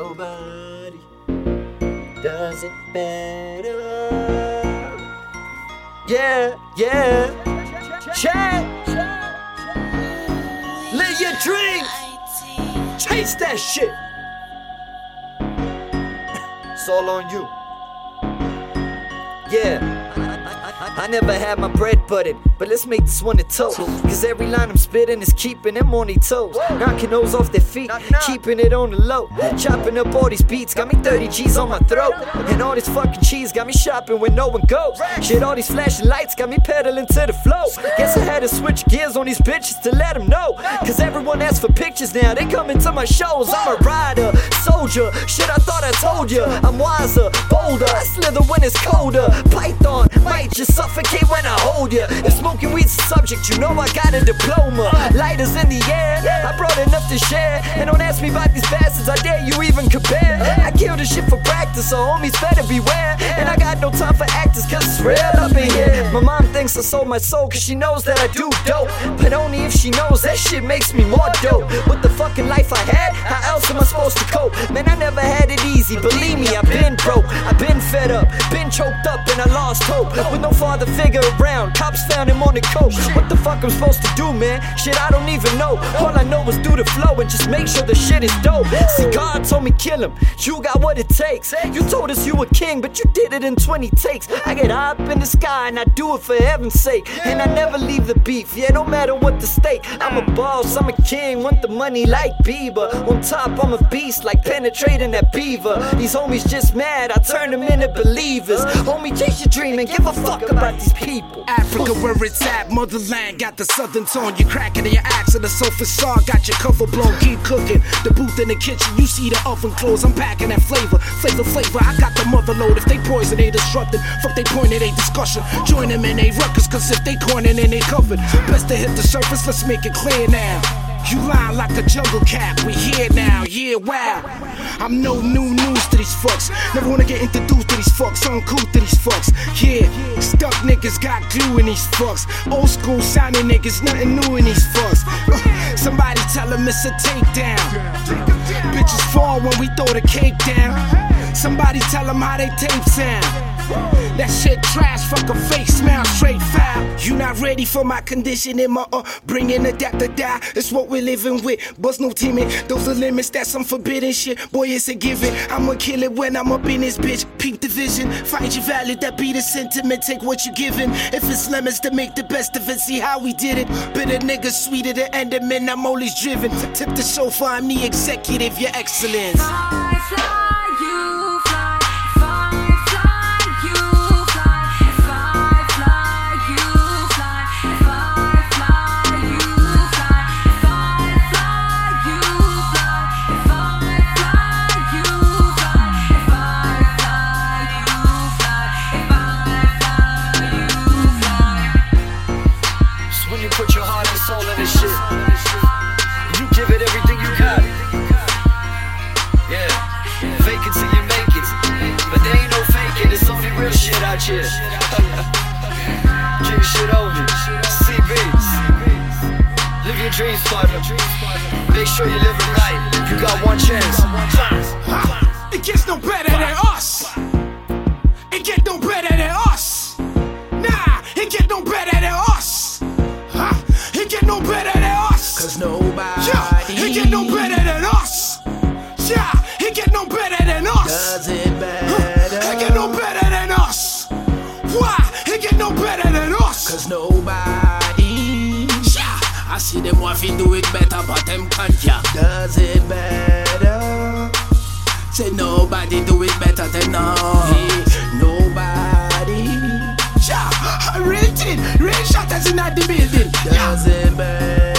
Nobody does it better. Yeah, yeah. Check. Live your dreams. Chase that shit. It's all on you. Yeah. I never had my bread buttered, but let's make this one a toast. Cause every line I'm spitting is keeping them on their toes. Knocking those off their feet, keeping it on the low. Chopping up all these beats, got me 30 G's on my throat. And all this fucking cheese got me shopping when no one goes. Shit, all these flashing lights got me pedaling to the flow. Guess I had to switch gears on these bitches to let them know. Cause everyone asks for pictures now, they come into my shows. I'm a rider, soldier, shit I thought I told ya. I'm wiser, bolder, I slither when it's colder. Python might just suffocate when I hold ya. If smoking weed's a subject, you know I got a diploma. Lighters in the air, I brought enough to share. And don't ask me about these bastards, I dare you even compare. I kill this shit for practice, so homies better beware. And I got no time for actors, cause it's real up in here. My mom thinks I sold my soul, cause she knows that I do dope. But only if she knows that shit makes me more dope. With the fucking life I had, how else am I supposed to cope? Man, I never had it easy, believe me, I've been broke. I've been fed up, been choked up, and I lost hope. With no father figure around, cops found him on the coast. What the fuck I'm supposed to do, man? Shit, I don't even know. All I know is do the flow and just make sure the shit is dope. See, God told me kill him, you got what it takes. You told us you were king, but you did it in 20 takes. I get high up in the sky and I do it for heaven's sake. And I never leave the beef, yeah, no matter what the stake. I'm a boss, I'm a king, want the money like Bieber. On top, I'm a beast, like penetrating that beaver. These homies just mad, I turn them into believers. Homie, chase your dream and give a fuck about these people. Africa where it's at, motherland, got the southern tone. You cracking in your axe and the sofa saw, got your cover blown, keep cooking. The booth in the kitchen, you see the oven close. I'm packing that flavor, I got the mother load. If they poison, they disrupting. Fuck they point, it ain't discussion. Join them in they ruckus, cause if they corning, then they covered. Best to hit the surface, let's make it clear now. You lying like a jungle cat, we here now, yeah, wow. I'm no new news to these fucks. Never wanna get introduced to these fucks, uncool to these fucks. Yeah, stuck niggas got glue in these fucks. Old school sounding niggas, nothing new in these fucks. Somebody tell them it's a takedown. Bitches fall when we throw the cake down. Somebody tell them how they tape sound. That shit trash, fuck a fake smile, straight foul. You not ready for my condition in my bringing the death to die. It's what we're living with, bust no teaming. Those are limits, that's some forbidden shit. Boy, it's a given, I'ma kill it when I'm up in this bitch. Peep the vision, find your value, that be the sentiment. Take what you giving. If it's lemons to make the best of it, see how we did it. Bitter niggas, sweeter than Enderman, I'm always driven. Tip the chauffeur, I'm the executive, your excellence. Put your heart and soul in this shit. You give it everything you got. Yeah, fake it till you make it. But there ain't no faking, it's only real shit out here. King shit over. CB. Live your dreams, partner. Make sure you live it right. You got one chance. It gets no better than us. It get no better than us. Nah, it get no better than us. It get no better than us. Cause nobody it get no better than us. It get no better than us. Does it better. It get no better than us. Why? It get no better than us. Cause nobody I see them want to do it better, but them can't, yeah. Does it better. Say nobody do it better than us. Nobody real thing, real shot as in the building. Does it better.